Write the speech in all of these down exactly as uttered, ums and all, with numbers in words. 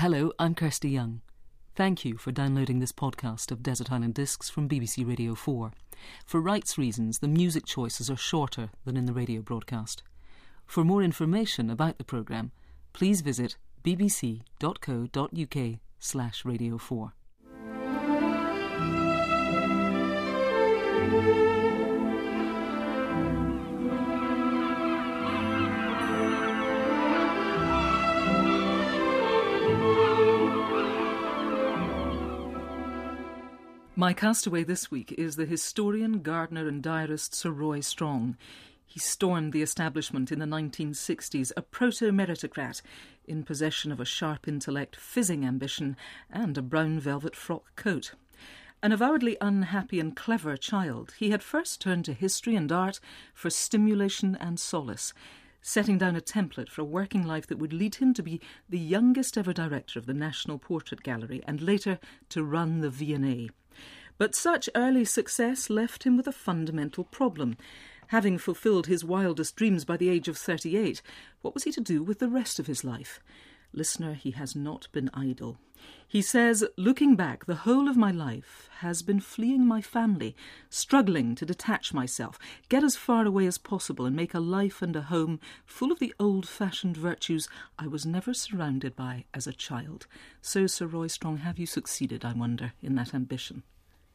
Hello, I'm Kirsty Young. Thank you for downloading this podcast of Desert Island Discs from B B C Radio four. For rights reasons, the music choices are shorter than in the radio broadcast. For more information about the programme, please visit bbc.co.uk slash radio four. My castaway this week is the historian, gardener and diarist Sir Roy Strong. He stormed the establishment in the nineteen sixties, a proto-meritocrat in possession of a sharp intellect, fizzing ambition and a brown velvet frock coat. An avowedly unhappy and clever child, he had first turned to history and art for stimulation and solace, setting down a template for a working life that would lead him to be the youngest ever director of the National Portrait Gallery and later to run the V and A. But such early success left him with a fundamental problem. Having fulfilled his wildest dreams by the age of thirty-eight, what was he to do with the rest of his life? Listener, he has not been idle. He says, looking back, the whole of my life has been fleeing my family, struggling to detach myself, get as far away as possible and make a life and a home full of the old-fashioned virtues I was never surrounded by as a child. So, Sir Roy Strong, have you succeeded, I wonder, in that ambition?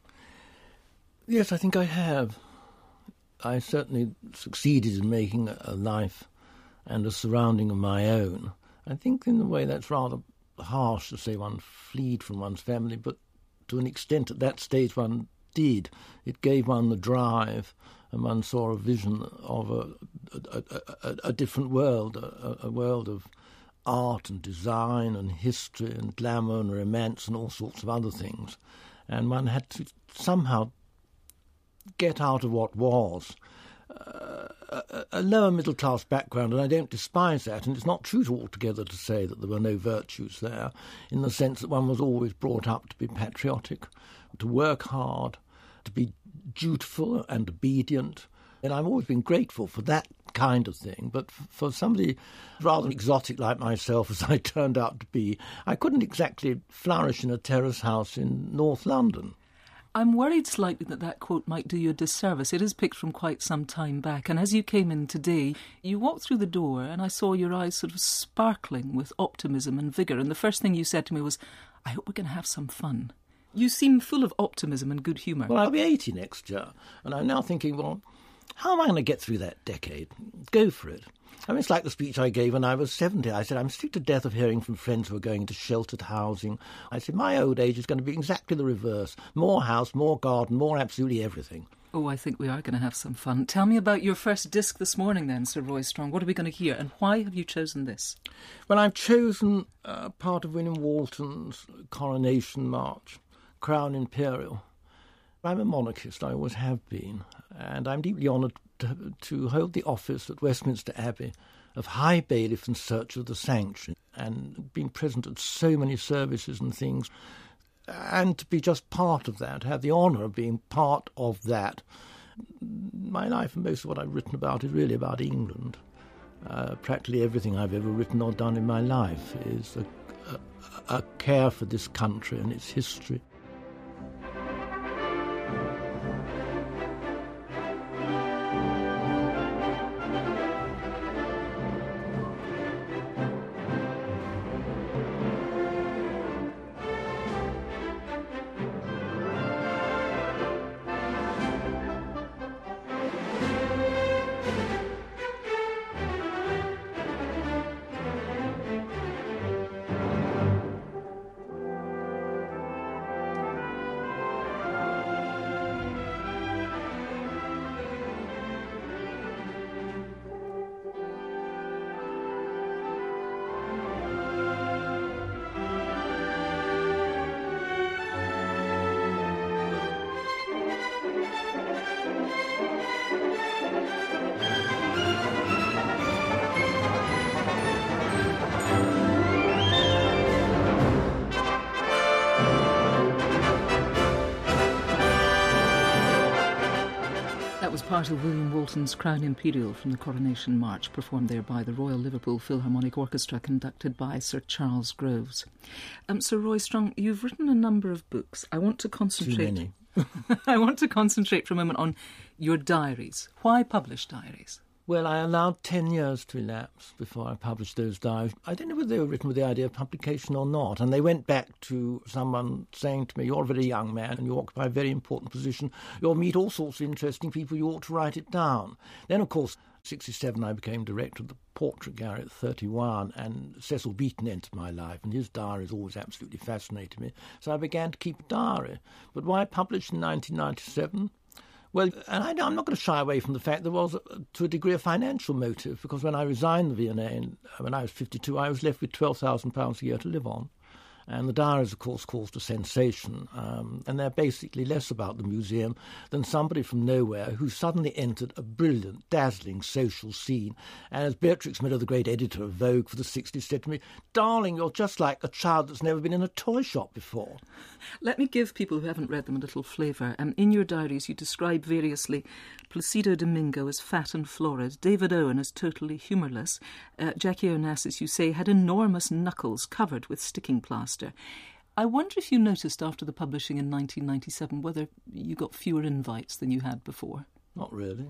Yes, I think I have. I certainly succeeded in making a life and a surrounding of my own. I think in a way that's rather harsh to say one fled from one's family, but to an extent at that stage one did. It gave one the drive, and one saw a vision of a, a, a, a, a different world, a, a world of art and design and history and glamour and romance and all sorts of other things. And one had to somehow get out of what was uh, a, a lower middle-class background, and I don't despise that, and it's not true to altogether to say that there were no virtues there, in the sense that one was always brought up to be patriotic, to work hard, to be dutiful and obedient, and I've always been grateful for that kind of thing. But for somebody rather exotic like myself, as I turned out to be, I couldn't exactly flourish in a terrace house in North London. I'm worried slightly that that quote might do you a disservice. It is picked from quite some time back, and as you came in today, you walked through the door and I saw your eyes sort of sparkling with optimism and vigour, and the first thing you said to me was, I hope we're going to have some fun. You seem full of optimism and good humour. Well, I'll be eighty next year, and I'm now thinking, well, how am I going to get through that decade? Go for it. I mean, it's like the speech I gave when I was seventy. I said, I'm sick to death of hearing from friends who are going into sheltered housing. I said, my old age is going to be exactly the reverse. More house, more garden, more absolutely everything. Oh, I think we are going to have some fun. Tell me about your first disc this morning then, Sir Roy Strong. What are we going to hear, and why have you chosen this? Well, I've chosen uh, part of William Walton's Coronation March, Crown Imperial. I'm a monarchist, I always have been, and I'm deeply honoured to, to hold the office at Westminster Abbey of High Bailiff in search of the sanctuary, and being present at so many services and things, and to be just part of that, have the honour of being part of that. My life and most of what I've written about is really about England. Uh, practically everything I've ever written or done in my life is a, a, a care for this country and its history. part of William Walton's Crown Imperial from the Coronation March, performed there by the Royal Liverpool Philharmonic Orchestra, conducted by Sir Charles Groves. Um, Sir Roy Strong, you've written a number of books. I want to concentrate... Too many. I want to concentrate for a moment on your diaries. Why publish diaries? Well, I allowed ten years to elapse before I published those diaries. I don't know whether they were written with the idea of publication or not, and they went back to someone saying to me, you're a very young man and you occupy a very important position. You'll meet all sorts of interesting people, you ought to write it down. Then, of course, in sixty-seven I became director of the Portrait Gallery at thirty-one, and Cecil Beaton entered my life, and his diaries always absolutely fascinated me. So I began to keep a diary. But why publish in nineteen ninety-seven? Well, and I, I'm not going to shy away from the fact there was, to a degree, a financial motive, because when I resigned the V and A, in, when I was fifty-two, I was left with twelve thousand pounds a year to live on. And the diaries, of course, caused a sensation. Um, and they're basically less about the museum than somebody from nowhere who suddenly entered a brilliant, dazzling social scene. And as Beatrix Miller, the great editor of Vogue for the sixties, said to me, darling, you're just like a child that's never been in a toy shop before. Let me give people who haven't read them a little flavour. Um, in your diaries, you describe variously Placido Domingo as fat and florid, David Owen as totally humourless, uh, Jackie Onassis, you say, had enormous knuckles covered with sticking plaster. I wonder if you noticed after the publishing in nineteen ninety-seven whether you got fewer invites than you had before. Not really.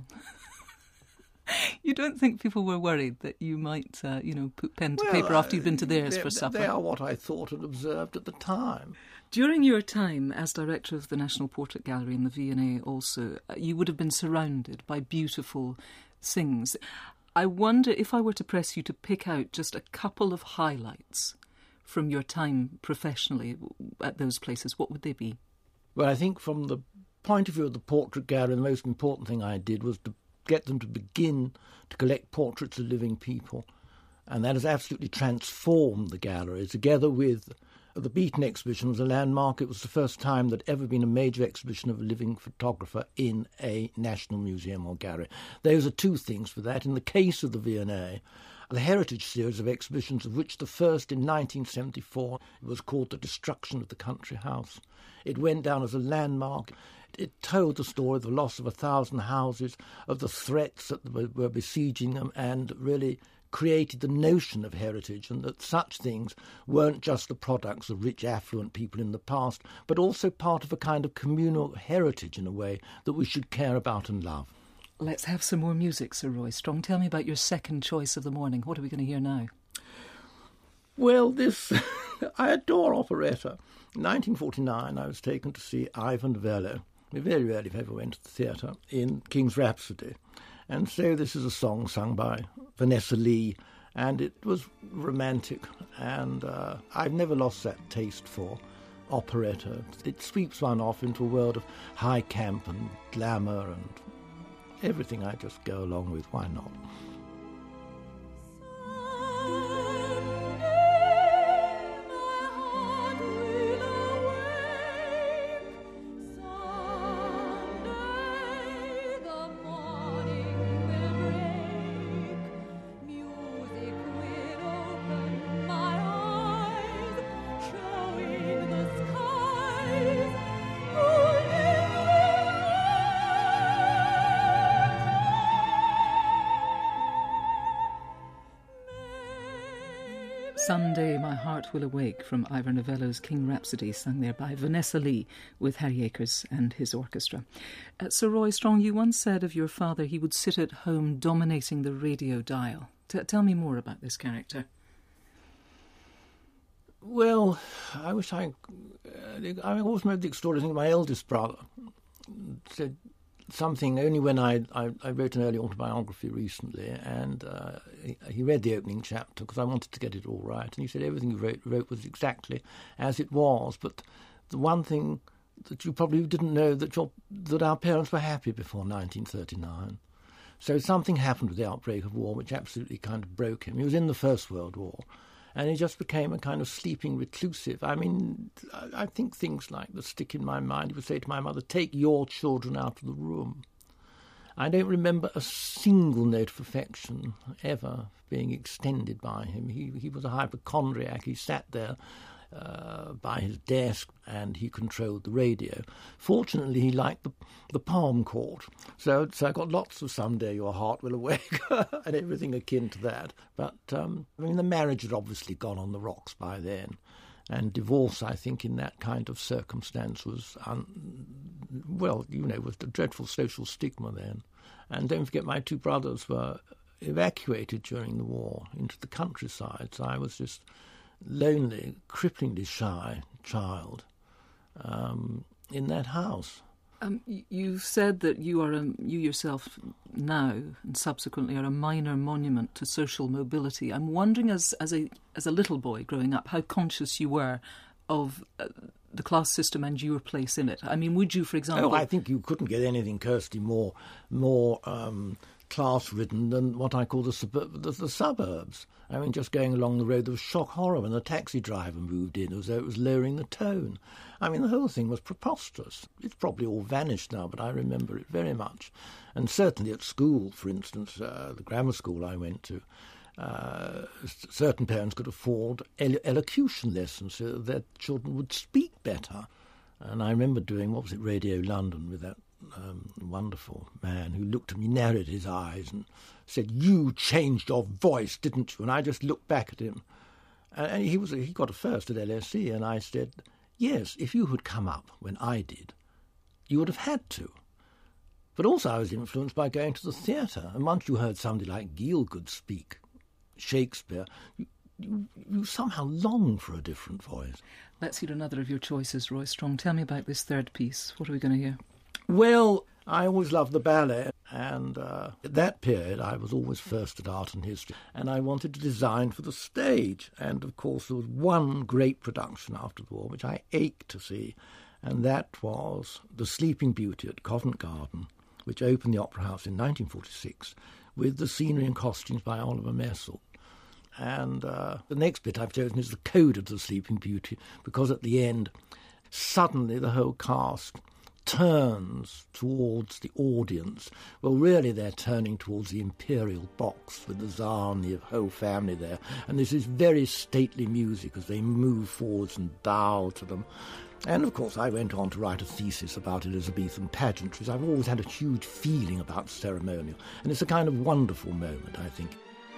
You don't think people were worried that you might, uh, you know, put pen to well, paper after you'd been to theirs they, for supper? They are what I thought and observed at the time. During your time as director of the National Portrait Gallery and the V and A also, you would have been surrounded by beautiful things. I wonder if I were to press you to pick out just a couple of highlights from your time professionally at those places, what would they be? Well, I think from the point of view of the Portrait Gallery, the most important thing I did was to get them to begin to collect portraits of living people. And that has absolutely transformed the gallery. Together with the Beaton exhibition was a landmark. It was the first time there'd ever been a major exhibition of a living photographer in a national museum or gallery. Those are two things for that. In the case of the V and A, the Heritage series of exhibitions, of which the first in nineteen seventy-four was called The Destruction of the Country House. It went down as a landmark. It told the story of the loss of a thousand houses, of the threats that were besieging them, and really created the notion of heritage, and that such things weren't just the products of rich, affluent people in the past, but also part of a kind of communal heritage in a way that we should care about and love. Let's have some more music, Sir Roy Strong. Tell me about your second choice of the morning. What are we going to hear now? Well, this... I adore operetta. In nineteen forty-nine, I was taken to see Ivan Velo. We very rarely, if ever, went to the theatre, in King's Rhapsody. And so this is a song sung by Vanessa Lee, and it was romantic. And uh, I've never lost that taste for operetta. It sweeps one off into a world of high camp and glamour and everything I just go along with. Why not? Someday My Heart Will Awake from Ivor Novello's King Rhapsody, sung there by Vanessa Lee with Harry Akers and his orchestra. Uh, Sir Roy Strong, you once said of your father he would sit at home dominating the radio dial. T- tell me more about this character. Well, I wish I... Uh, I always made the extraordinary thing. My eldest brother said something only when I, I, I wrote an early autobiography recently, and uh, he, he read the opening chapter because I wanted to get it all right, and he said everything you wrote, wrote was exactly as it was, but the one thing that you probably didn't know, that your, that our parents were happy before nineteen thirty-nine. So something happened with the outbreak of war which absolutely kind of broke him. He was in the First World War, and he just became a kind of sleeping reclusive. I mean, I think things like that stick in my mind. He would say to my mother, take your children out of the room. I don't remember a single note of affection ever being extended by him. He, he was a hypochondriac. He sat there uh, by his desk, and he controlled the radio. Fortunately, he liked the, the palm court, so, so I got lots of Someday Your Heart Will Awake and everything akin to that. But, um, I mean, the marriage had obviously gone on the rocks by then, and divorce, I think, in that kind of circumstance was, un- well, you know, was a dreadful social stigma then. And don't forget, my two brothers were evacuated during the war into the countryside, so I was just lonely, cripplingly shy child um, in that house. Um, you've said that you are a, you yourself now and subsequently are a minor monument to social mobility. I'm wondering, as as a as a little boy growing up, how conscious you were of uh, the class system and your place in it. I mean, would you, for example? Oh, I think you couldn't get anything, Kirsty, more more um, class-ridden than what I call the, sub- the, the suburbs. I mean, just going along the road, there was shock horror when the taxi driver moved in, as though it was lowering the tone. I mean, the whole thing was preposterous. It's probably all vanished now, but I remember it very much. And certainly at school, for instance, uh, the grammar school I went to, uh, certain parents could afford elo- elocution lessons so that their children would speak better. And I remember doing, what was it, Radio London, with that um, wonderful man who looked at me, narrowed his eyes and said, "You changed your voice, didn't you?" And I just looked back at him. And he was he got a first at L S E, and I said, "Yes, if you had come up when I did, you would have had to." But also I was influenced by going to the theatre, and once you heard somebody like Gielgud speak Shakespeare, you, you, you somehow long for a different voice. Let's hear another of your choices, Roy Strong. Tell me about this third piece. What are we going to hear? Well, I always loved the ballet, and uh, at that period I was always first at art and history, and I wanted to design for the stage. And, of course, there was one great production after the war which I ached to see, and that was The Sleeping Beauty at Covent Garden, which opened the Opera House in nineteen forty-six, with the scenery and costumes by Oliver Messel. And uh, the next bit I've chosen is the Code of the Sleeping Beauty, because at the end, suddenly the whole cast turns towards the audience. Well, really they're turning towards the imperial box with the Tsar and the whole family there. And there's this very stately music as they move forwards and bow to them. And, of course, I went on to write a thesis about Elizabethan pageantries. I've always had a huge feeling about ceremonial, and it's a kind of wonderful moment, I think.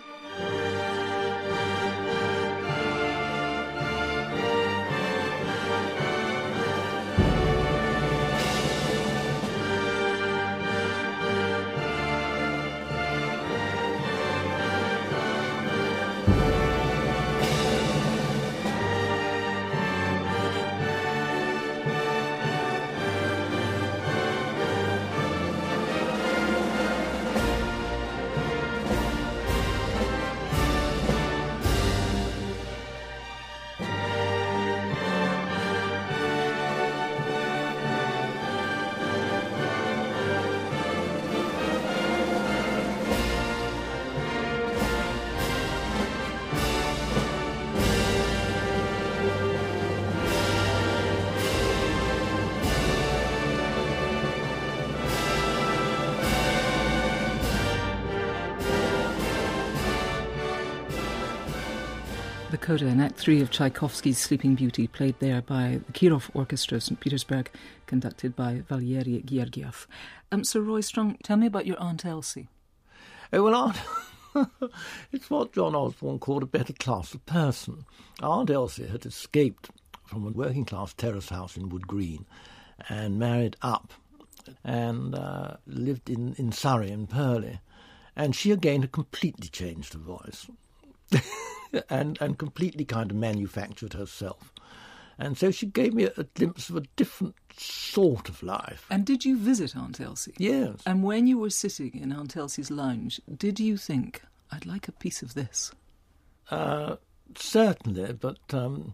The coda in Act three of Tchaikovsky's Sleeping Beauty, played there by the Kirov Orchestra of Saint Petersburg, conducted by Valery Gergiev. Um, Sir Roy Strong, tell me about your Aunt Elsie. Oh, well, Aunt... it's what John Osborne called a better class of person. Aunt Elsie had escaped from a working-class terrace house in Wood Green and married up and uh, lived in, in Surrey and Purley. And she again had completely changed her voice. and and completely kind of manufactured herself. And so she gave me a, a glimpse of a different sort of life. And did you visit Aunt Elsie? Yes. And when you were sitting in Aunt Elsie's lounge, did you think, I'd like a piece of this? Uh, certainly, but... Um,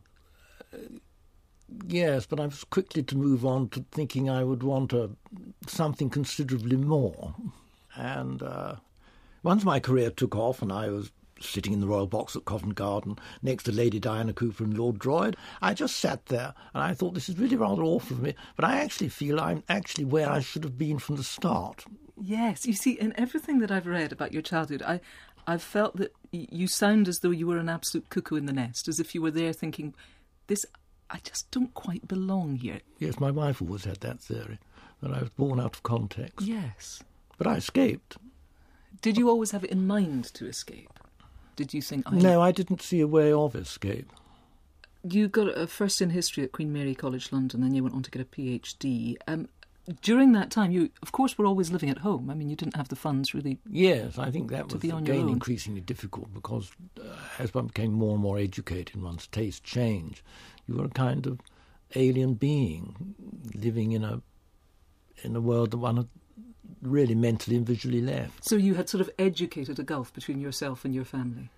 yes, but I was quickly to move on to thinking I would want a, something considerably more. And uh, once my career took off and I was sitting in the Royal Box at Covent Garden next to Lady Diana Cooper and Lord Droid, I just sat there and I thought, this is really rather awful of me, but I actually feel I'm actually where I should have been from the start. Yes, you see, in everything that I've read about your childhood, I, I've felt that you sound as though you were an absolute cuckoo in the nest, as if you were there thinking, this, I just don't quite belong here. Yes, my wife always had that theory, that I was born out of context. Yes. But I escaped. Did you always have it in mind to escape? Did you think... I... No, I didn't see a way of escape. You got a first in history at Queen Mary College London, then you went on to get a PhD. Um, during that time, you, of course, were always living at home. I mean, you didn't have the funds, really. Yes, I think that to was, be on again, your own. increasingly difficult because uh, as one became more and more educated, one's taste changed. You were a kind of alien being living in a in a world that one had really mentally and visually left. So you had sort of educated a gulf between yourself and your family?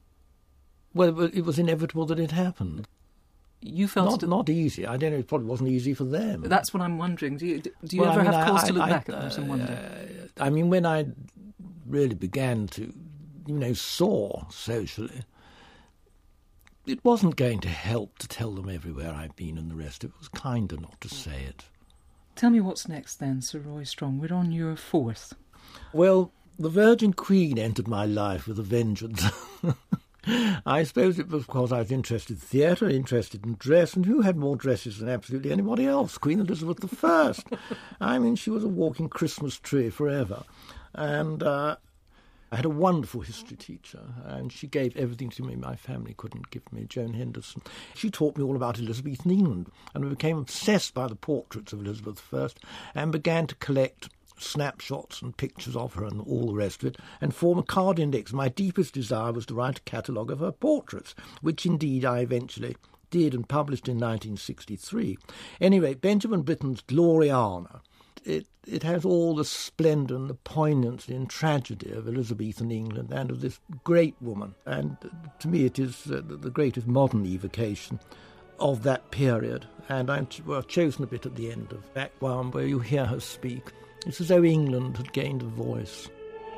Well, it was inevitable that it happened. You felt not, it... not easy. I don't know, it probably wasn't easy for them. That's what I'm wondering. Do you, do you well, ever I mean, have cause I, to look I, back I, at that uh, and wonder? I mean, when I really began to, you know, soar socially, it wasn't going to help to tell them everywhere I'd been and the rest. It was kinder not to say it. Tell me what's next then, Sir Roy Strong. We're on your fourth. Well, the Virgin Queen entered my life with a vengeance. I suppose it was because I was interested in theatre, interested in dress, and who had more dresses than absolutely anybody else? Queen Elizabeth the First. I mean, she was a walking Christmas tree forever. And uh, I had a wonderful history teacher, and she gave everything to me my family couldn't give me, Joan Henderson. She taught me all about Elizabethan England, and I became obsessed by the portraits of Elizabeth the First and began to collect snapshots and pictures of her and all the rest of it, and form a card index. My deepest desire was to write a catalogue of her portraits, which indeed I eventually did and published in nineteen sixty-three. Anyway, Benjamin Britten's Gloriana, it, it has all the splendour and the poignancy and tragedy of Elizabethan England and of this great woman. And to me it is uh, the greatest modern evocation of that period. And I've well, chosen a bit at the end of Act One where you hear her speak. It's as though England had gained a voice.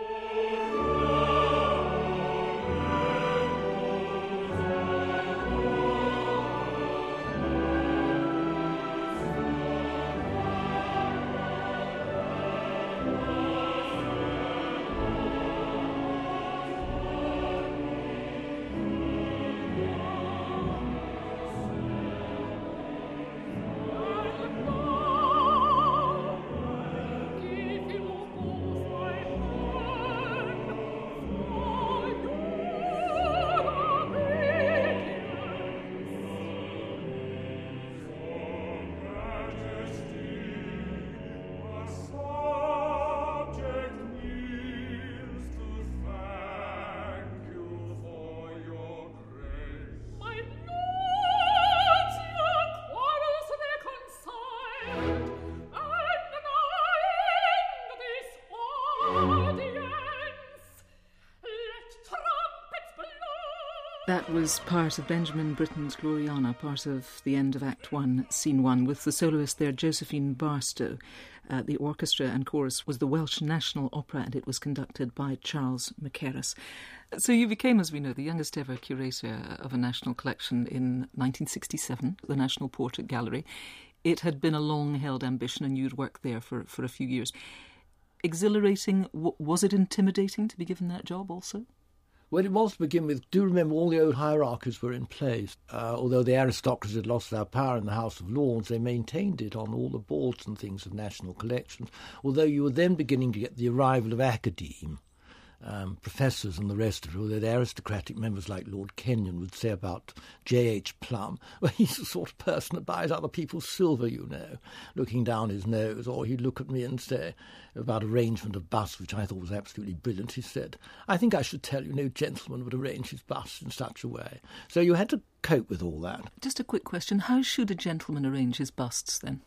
That was part of Benjamin Britten's Gloriana, part of the end of Act One, Scene One, with the soloist there, Josephine Barstow. Uh, the orchestra and chorus was the Welsh National Opera, and it was conducted by Charles Mackerras. So you became, as we know, the youngest ever curator of a national collection in nineteen sixty-seven, the National Portrait Gallery. It had been a long-held ambition, and you'd worked there for, for a few years. Exhilarating, w- was it intimidating to be given that job also? Well, it was to begin with. Do remember all the old hierarchies were in place. Uh, although the aristocracy had lost their power in the House of Lords, they maintained it on all the boards and things of national collections. Although you were then beginning to get the arrival of academe, um, professors and the rest of it, although the aristocratic members like Lord Kenyon would say about J H Plum, well, he's the sort of person that buys other people's silver, you know, looking down his nose. Or he'd look at me and say about arrangement of busts, which I thought was absolutely brilliant. He said, I think I should tell you no gentleman would arrange his busts in such a way. So you had to cope with all that. Just a quick question. How should a gentleman arrange his busts, then?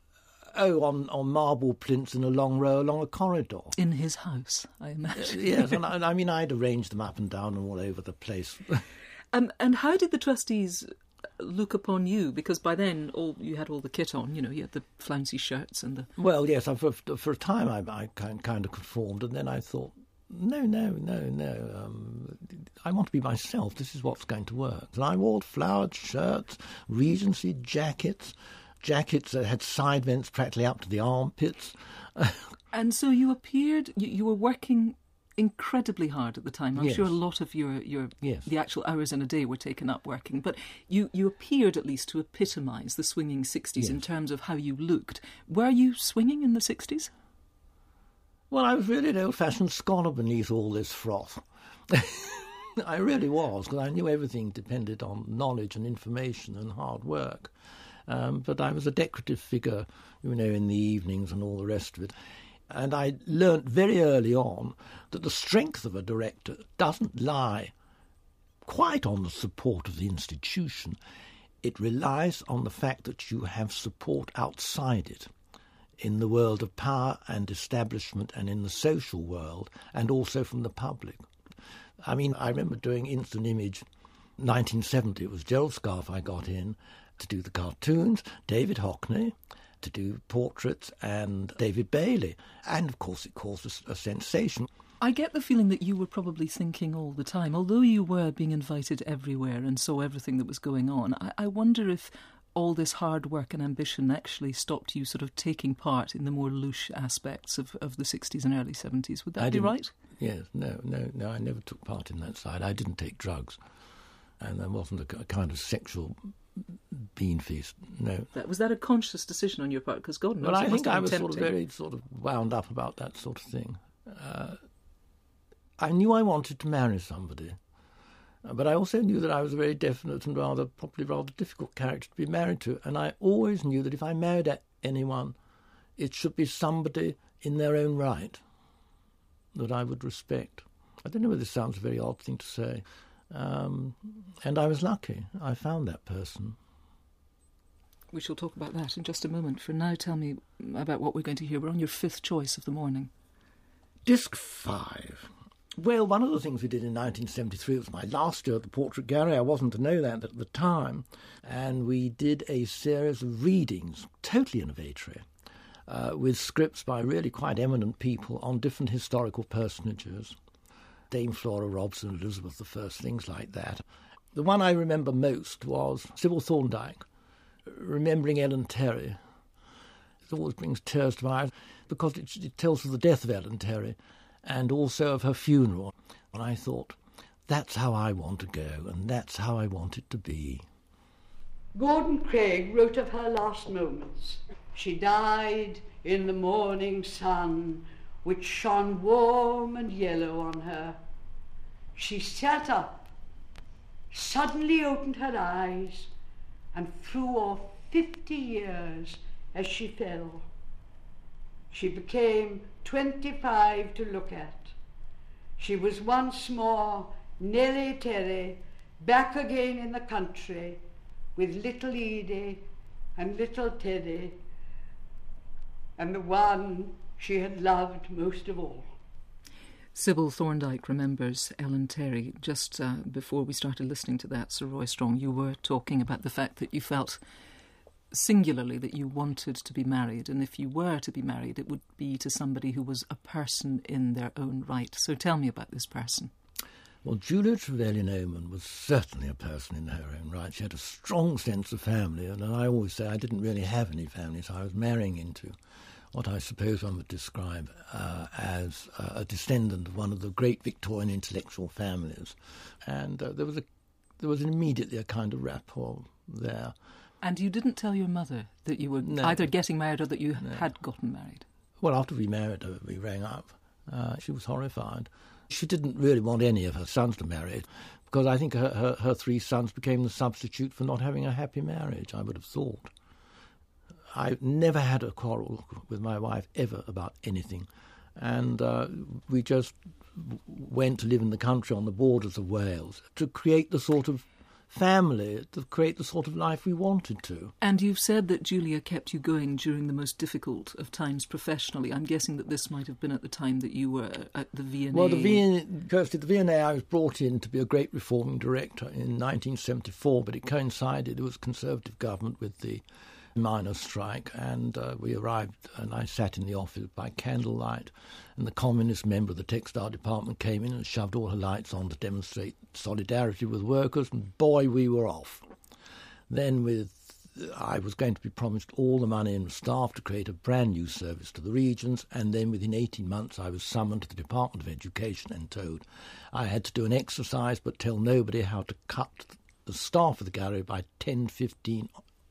Oh, on, on marble plinths in a long row along a corridor. In his house, I imagine. Uh, yes, and I, I mean, I'd arrange them up and down and all over the place. um, and how did the trustees look upon you? Because by then, all you had all the kit on, you know, you had the flouncy shirts and the... Well, yes, I, for, for a time I, I kind, kind of conformed, and then I thought, no, no, no, no, um, I want to be myself. This is what's going to work. And I wore flowered shirts, Regency jackets, jackets that had side vents practically up to the armpits. And so you appeared, you, you were working incredibly hard at the time. I'm yes. sure a lot of your, your yes. the actual hours in a day were taken up working, but you, you appeared at least to epitomise the swinging sixties yes. in terms of how you looked. Were you swinging in the sixties? Well, I was really an old-fashioned scholar beneath all this froth. I really was, because I knew everything depended on knowledge and information and hard work. Um, but I was a decorative figure, you know, in the evenings and all the rest of it. And I learnt very early on that the strength of a director doesn't lie quite on the support of the institution. It relies on the fact that you have support outside it, in the world of power and establishment and in the social world, and also from the public. I mean, I remember doing Instant Image nineteen seventy. It was Gerald Scarfe I got in to do the cartoons, David Hockney to do portraits, and David Bailey. And, of course, it caused a, a sensation. I get the feeling that you were probably thinking all the time, although you were being invited everywhere and saw everything that was going on, I, I wonder if all this hard work and ambition actually stopped you sort of taking part in the more louche aspects of, of the sixties and early seventies. Would that I be right? Yes, no, no, no, I never took part in that side. I didn't take drugs. And there wasn't a, a kind of sexual bean feast, no. That, was that a conscious decision on your part? Because God knows Well, I it must think have I been was tempting. sort of very sort of wound up about that sort of thing. Uh, I knew I wanted to marry somebody, uh, but I also knew that I was a very definite and rather, probably rather difficult character to be married to, and I always knew that if I married a- anyone, it should be somebody in their own right that I would respect. I don't know whether this sounds a very odd thing to say. Um, and I was lucky. I found that person. We shall talk about that in just a moment. For now, tell me about what we're going to hear. We're on your fifth choice of the morning. Disc five. Well, one of the things we did in nineteen seventy-three, it was my last year at the Portrait Gallery, I wasn't to know that at the time, and we did a series of readings, totally innovatory, uh, with scripts by really quite eminent people on different historical personages. Dame Flora Robson, Elizabeth the First, things like that. The one I remember most was Sybil Thorndike, remembering Ellen Terry. It always brings tears to my eyes because it, it tells of the death of Ellen Terry and also of her funeral. And I thought, that's how I want to go and that's how I want it to be. Gordon Craig wrote of her last moments. She died in the morning sun, which shone warm and yellow on her. She sat up, suddenly opened her eyes, and threw off fifty years as she fell. She became twenty-five to look at. She was once more Nellie Terry, back again in the country, with little Edie and little Teddy, and the one she had loved most of all. Sybil Thorndike remembers Ellen Terry. Just uh, before we started listening to that, Sir Roy Strong, you were talking about the fact that you felt singularly that you wanted to be married, and if you were to be married, it would be to somebody who was a person in their own right. So tell me about this person. Well, Julia Trevelyan-Oman was certainly a person in her own right. She had a strong sense of family, and I always say I didn't really have any family, so I was marrying into what I suppose one would describe uh, as uh, a descendant of one of the great Victorian intellectual families. And uh, there was a there was immediately a kind of rapport there. And you didn't tell your mother that you were No. either getting married or that you No. had gotten married? Well, after we married her, we rang up. Uh, she was horrified. She didn't really want any of her sons to marry, because I think her, her, her three sons became the substitute for not having a happy marriage, I would have thought. I've never had a quarrel with my wife ever about anything. And uh, we just went to live in the country on the borders of Wales to create the sort of family, to create the sort of life we wanted to. And you've said that Julia kept you going during the most difficult of times professionally. I'm guessing that this might have been at the time that you were at the V and A. Well, the V and A, Kirsty, the V and A, I was brought in to be a great reforming director in nineteen seventy-four, but it coincided, it was Conservative government with the miners' strike, and uh, we arrived, and I sat in the office by candlelight, and the communist member of the textile department came in and shoved all her lights on to demonstrate solidarity with workers, and boy, we were off. Then with I was going to be promised all the money and staff to create a brand new service to the regions, and then within eighteen months I was summoned to the Department of Education and told I had to do an exercise but tell nobody how to cut the staff of the gallery by ten, fifteen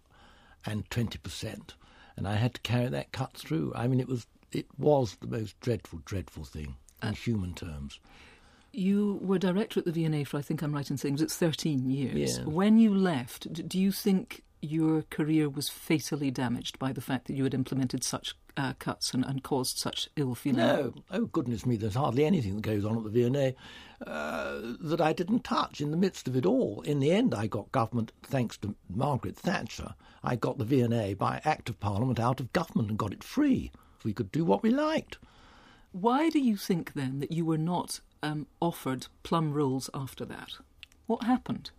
and twenty percent. And I had to carry that cut through. I mean, it was it was the most dreadful, dreadful thing in uh, human terms. You were director at the V and A for, I think I'm right in saying, was it thirteen years? Yeah. When you left, do you think your career was fatally damaged by the fact that you had implemented such uh, cuts and, and caused such ill feeling? No. Oh, goodness me, there's hardly anything that goes on at the V and A uh, that I didn't touch in the midst of it all. In the end, I got government, thanks to Margaret Thatcher, I got the V and A by Act of Parliament out of government and got it free. We could do what we liked. Why do you think, then, that you were not um, offered plum roles after that? What happened?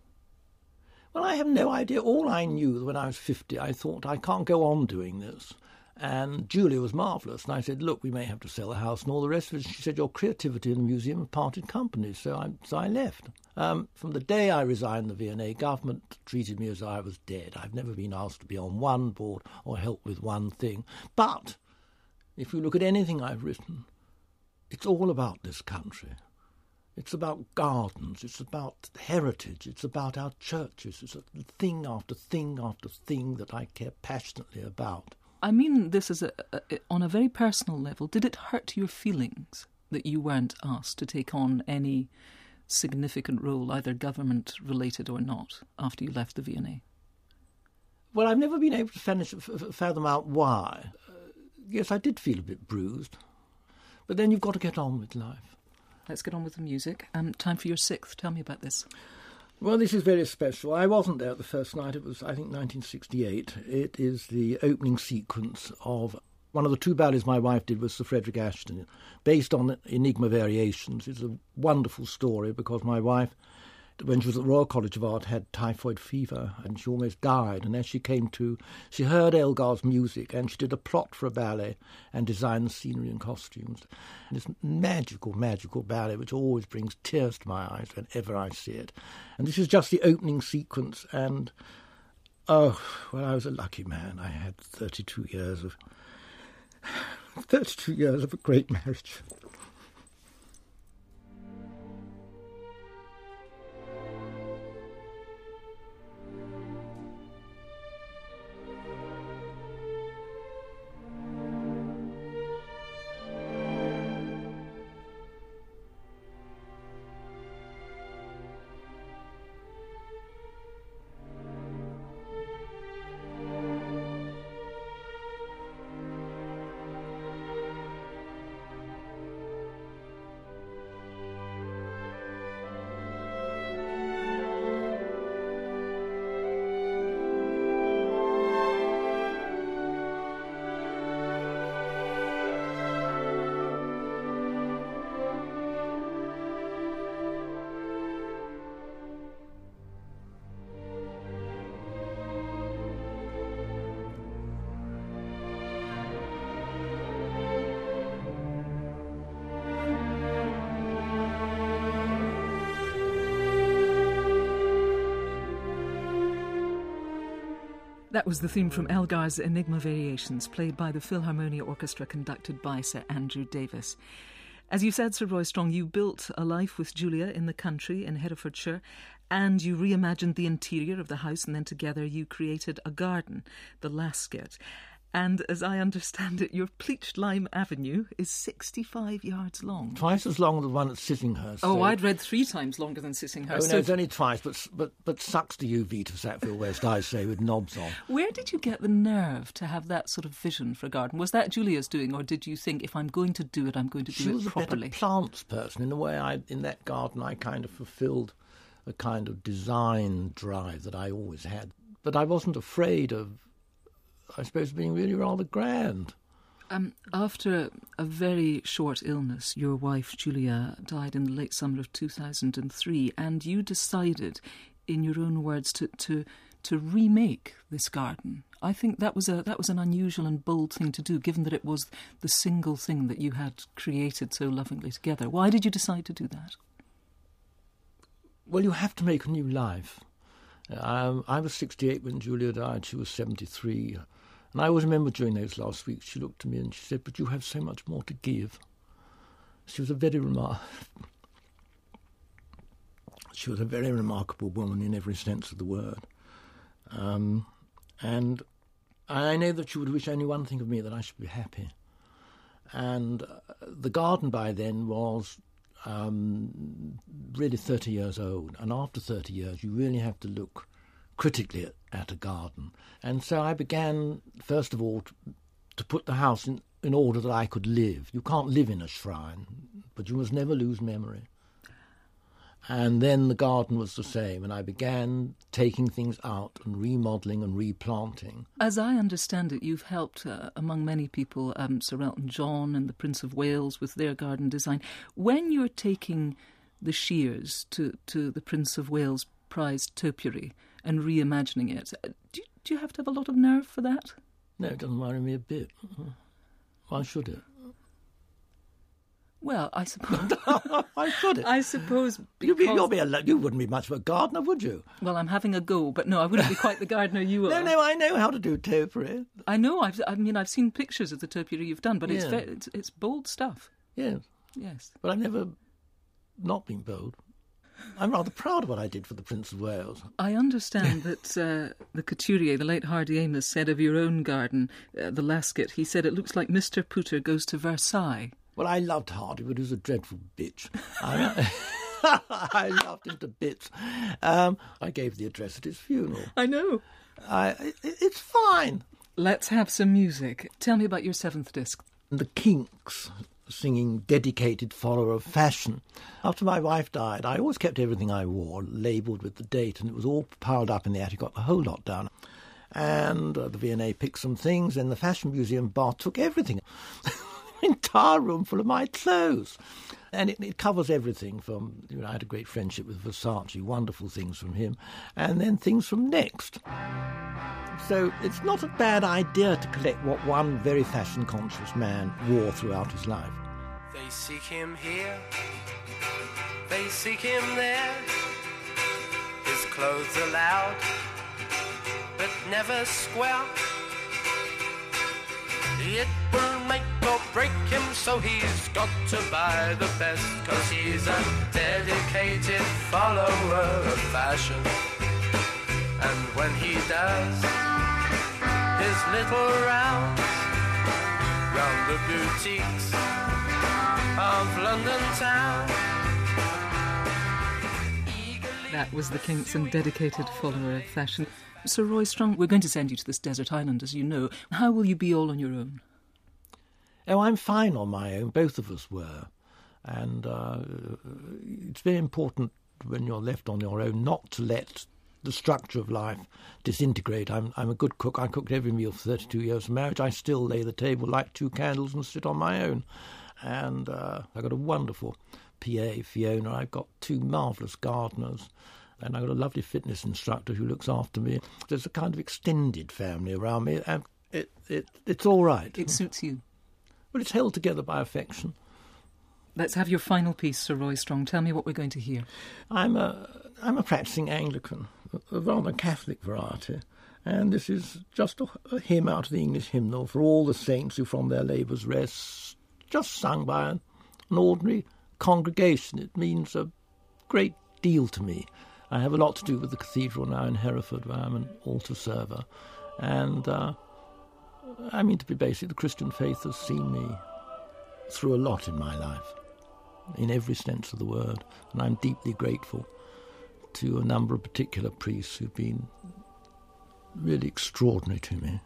Well, I have no idea. All I knew when I was fifty, I thought, I can't go on doing this. And Julia was marvellous. And I said, look, we may have to sell the house and all the rest of it. She said, your creativity in the museum have parted company. So I, so I left. Um, from the day I resigned the V and A, government treated me as though I was dead. I've never been asked to be on one board or help with one thing. But if you look at anything I've written, it's all about this country. It's about gardens, it's about heritage, it's about our churches. It's a thing after thing after thing that I care passionately about. I mean this as a, a, on a very personal level. Did it hurt your feelings that you weren't asked to take on any significant role, either government-related or not, after you left the V and A? Well, I've never been able to finish, f- f- fathom out why. Uh, yes, I did feel a bit bruised. But then you've got to get on with life. Let's get on with the music. Um, time for your sixth. Tell me about this. Well, this is very special. I wasn't there the first night. It was, I think, nineteen sixty-eight. It is the opening sequence of one of the two ballets my wife did with Sir Frederick Ashton, based on Enigma Variations. It's a wonderful story because my wife, when she was at the Royal College of Art, had typhoid fever and she almost died. And as she came to, she heard Elgar's music and she did a plot for a ballet and designed the scenery and costumes. And this magical, magical ballet which always brings tears to my eyes whenever I see it. And this is just the opening sequence. And, oh, well, I was a lucky man. I had thirty-two years of, thirty-two years of a great marriage. That was the theme from Elgar's Enigma Variations, played by the Philharmonia Orchestra, conducted by Sir Andrew Davis. As you said, Sir Roy Strong, you built a life with Julia in the country in Herefordshire, and you reimagined the interior of the house, and then together you created a garden, the Lasket. And as I understand it, your Pleached Lime Avenue is sixty-five yards long. Twice as long as the one at Sissinghurst. Oh, so. I'd read three times longer than Sissinghurst. Oh, no, so it's only twice, but but but sucks the U V to Sackville West, I say, with knobs on. Where did you get the nerve to have that sort of vision for a garden? Was that Julia's doing, or did you think, if I'm going to do it, I'm going to do she it was properly? A better plants person. In the way, I in that garden, I kind of fulfilled a kind of design drive that I always had. But I wasn't afraid of, I suppose, being really rather grand. Um, after a very short illness, your wife, Julia, died in the late summer of two thousand three, and you decided, in your own words, to, to, to remake this garden. I think that was a that was an unusual and bold thing to do, given that it was the single thing that you had created so lovingly together. Why did you decide to do that? Well, you have to make a new life. Um, I was sixty-eight when Julia died. She was seventy-three. And I always remember during those last weeks, she looked at me and she said, "But you have so much more to give." She was a very remar- She was a very remarkable woman in every sense of the word. Um, and I know that she would wish only one thing of me, that I should be happy. And uh, the garden by then was um, really thirty years old. And after thirty years, you really have to look critically at, at a garden. And so I began, first of all, to, to put the house in, in order that I could live. You can't live in a shrine, but you must never lose memory. And then the garden was the same, and I began taking things out and remodelling and replanting. As I understand it, you've helped, uh, among many people, um, Sir Elton John and the Prince of Wales with their garden design. When you're taking the shears to, to the Prince of Wales prized topiary and reimagining it, do you, do you have to have a lot of nerve for that? No, it doesn't worry me a bit. Why should it? Well, I suppose. Why should it? I suppose because... You'd be, you'll be a, you wouldn't be much of a gardener, would you? Well, I'm having a go, but no, I wouldn't be quite the gardener you are. No, no, I know how to do topiary. I know. I've, I mean, I've seen pictures of the topiary you've done, but yeah. it's, very, it's it's bold stuff. Yes. Yes. But I've never not been bold. I'm rather proud of what I did for the Prince of Wales. I understand that uh, the couturier, the late Hardy Amos, said of your own garden, uh, the Lascott, he said it looks like Mister Pooter goes to Versailles. Well, I loved Hardy, but he was a dreadful bitch. I, I loved him to bits. Um, I gave the address at his funeral. I know. I, it, it's fine. Let's have some music. Tell me about your seventh disc. The Kinks, singing Dedicated Follower of Fashion. After my wife died, I always kept everything I wore labelled with the date, and it was all piled up in the attic, got the whole lot down. And uh, the V and A picked some things, and the Fashion Museum bar took everything. Entire room full of my clothes. And it, it covers everything from, you know, I had a great friendship with Versace, wonderful things from him, and then things from Next. So it's not a bad idea to collect what one very fashion-conscious man wore throughout his life. They seek him here, they seek him there. His clothes are loud, but never square. It will make or break him, so he's got to buy the best, 'cause he's a dedicated follower of fashion. And when he does his little rounds round the boutiques of London town, that was the Kinks and Dedicated Follower of Fashion. Sir Roy Strong, we're going to send you to this desert island, as you know. How will you be all on your own? Oh, I'm fine on my own. Both of us were. And uh, it's very important when you're left on your own not to let the structure of life disintegrate. I'm, I'm a good cook. I cooked every meal for thirty-two years of marriage. I still lay the table, light two candles and sit on my own. And uh, I've got a wonderful P A, Fiona. I've got two marvellous gardeners. And I've got a lovely fitness instructor who looks after me. There's a kind of extended family around me, and it, it it's all right. It suits you. Well, it's held together by affection. Let's have your final piece, Sir Roy Strong. Tell me what we're going to hear. I'm a, I'm a practising Anglican, a rather Catholic variety, and this is just a, a hymn out of the English hymnal for all the saints who from their labours rest, just sung by an, an ordinary congregation. It means a great deal to me. I have a lot to do with the cathedral now in Hereford, where I'm an altar server. And, uh, I mean, to be basic, the Christian faith has seen me through a lot in my life, in every sense of the word. And I'm deeply grateful to a number of particular priests who've been really extraordinary to me.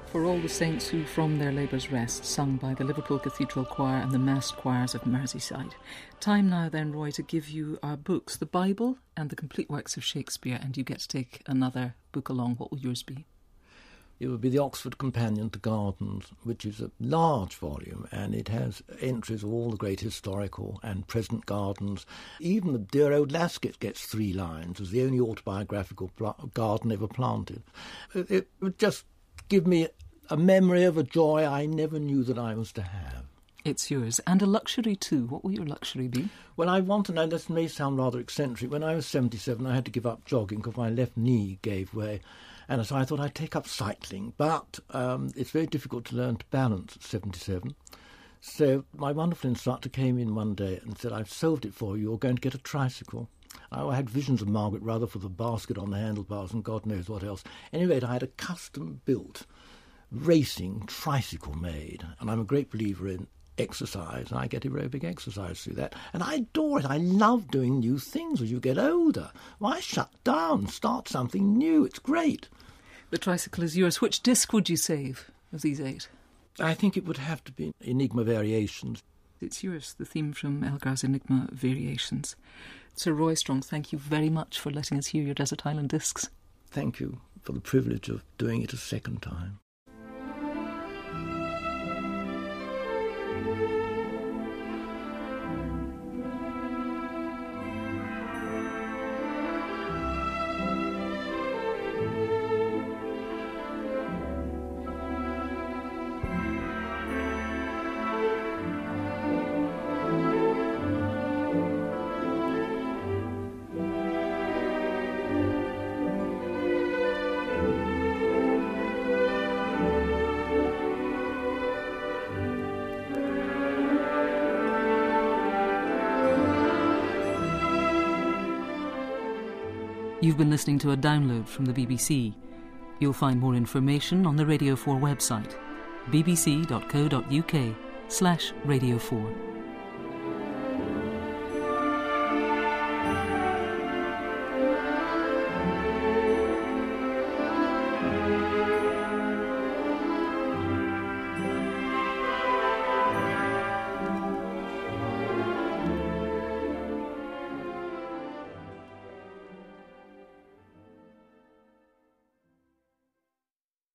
For all the saints who from their labours rest, sung by the Liverpool Cathedral Choir and the massed choirs of Merseyside. Time now then, Roy, to give you our books, the Bible and the complete works of Shakespeare, and you get to take another book along. What will yours be? It would be the Oxford Companion to Gardens, which is a large volume, and it has entries of all the great historical and present gardens. Even the dear old Lasket gets three lines as the only autobiographical pl- garden ever planted. It, it would just give me a memory of a joy I never knew that I was to have. It's yours. And a luxury too. What will your luxury be? Well, I want to know, this may sound rather eccentric, when I was seventy-seven I had to give up jogging because my left knee gave way, and so I thought I'd take up cycling, but um, it's very difficult to learn to balance at seventy-seven. So my wonderful instructor came in one day and said, I've solved it for you, you're going to get a tricycle. I had visions of Margaret Rutherford, the basket on the handlebars and God knows what else. Anyway, I had a custom-built racing tricycle made, and I'm a great believer in exercise, and I get aerobic exercise through that. And I adore it. I love doing new things as you get older. Why shut down? Start something new. It's great. The tricycle is yours. Which disc would you save of these eight? I think it would have to be Enigma Variations. It's yours, the theme from Elgar's Enigma Variations. Sir Roy Strong, thank you very much for letting us hear your Desert Island Discs. Thank you for the privilege of doing it a second time. You've been listening to a download from the B B C. You'll find more information on the Radio four website, bbc.co.uk slash Radio 4.